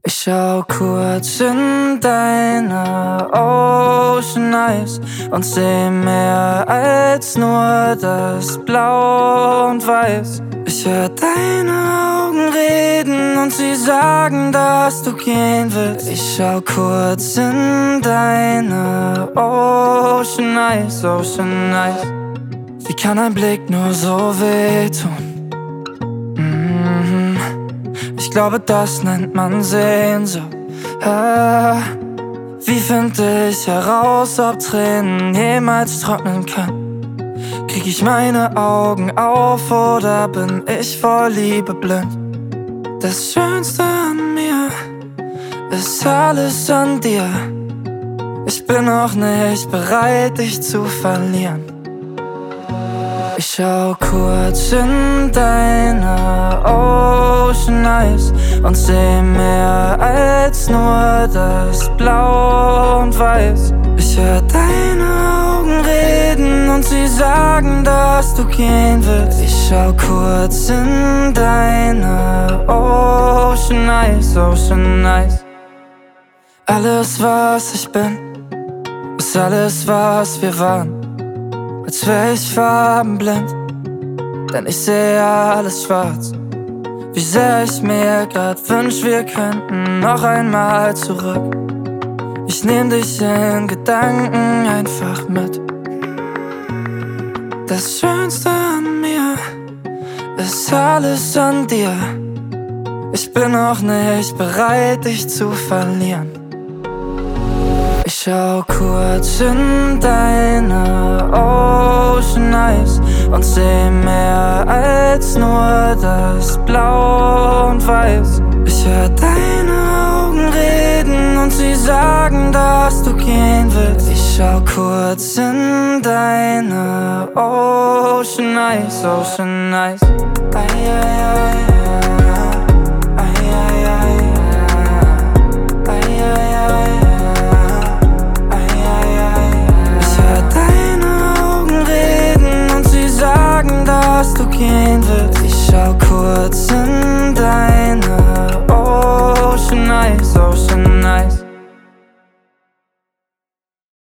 Ich schau kurz in deine Ocean Eyes und seh mehr als nur das Blau und Weiß. Ich hör deine Augen reden und sie sagen, dass du gehen willst. Ich schau kurz in deine Ocean Eyes, Ocean Eyes. Wie kann ein Blick nur so wehtun? Ich glaube, das nennt man Sehnsucht. Wie finde ich heraus, ob Tränen jemals trocknen können? Krieg ich meine Augen auf oder bin ich vor Liebe blind? Das Schönste an mir ist alles an dir. Ich bin noch nicht bereit, dich zu verlieren. Ich schau kurz in deine Ocean Eyes und seh mehr als nur das Blau und Weiß. Ich hör deine Augen reden und sie sagen, dass du gehen willst. Ich schau kurz in deine Ocean Eyes, Ocean Eyes. Alles, was ich bin, ist alles, was wir waren. Als wär ich farbenblind, denn ich sehe alles schwarz. Wie sehr ich mir grad wünsch, wir könnten noch einmal zurück. Ich nehm dich in Gedanken einfach mit. Das Schönste an mir ist alles an dir. Ich bin noch nicht bereit, dich zu verlieren. Ich schau kurz in deine Ocean Eyes und seh mehr als nur das Blau und Weiß. Ich hör deine Augen reden und sie sagen, dass du gehen willst. Ich schau kurz in deine Ocean Eyes, Ocean Eyes. Ay, ay, ay. Dass du gehen willst. Ich schau kurz in dein